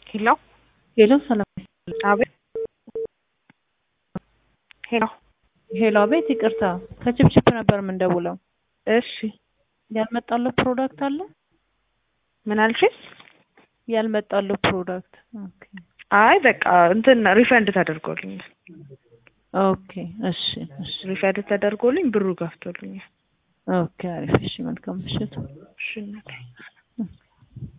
ሄሎ ሄሎ ሰላም። አቤት። ሄሎ ሄሎ አቤት። ይቅርታ ከችፕችፕ ነበር የምንደውለው። እሺ ያልመጣለው ፕሮዳክት አለ? ምን አልሽኝ? ያልመጣለው ፕሮዳክት። ኦኬ አይ በቃ እንትን ሪፈንድ ተደርጎልኛል። ኦኬ እሺ እሺ ሪፈንድ ተደርጎልኝ ብሩ ገፍቶልኛል። ኦኬ አሪፍ። እሺ መልካም ምሽት። እሺ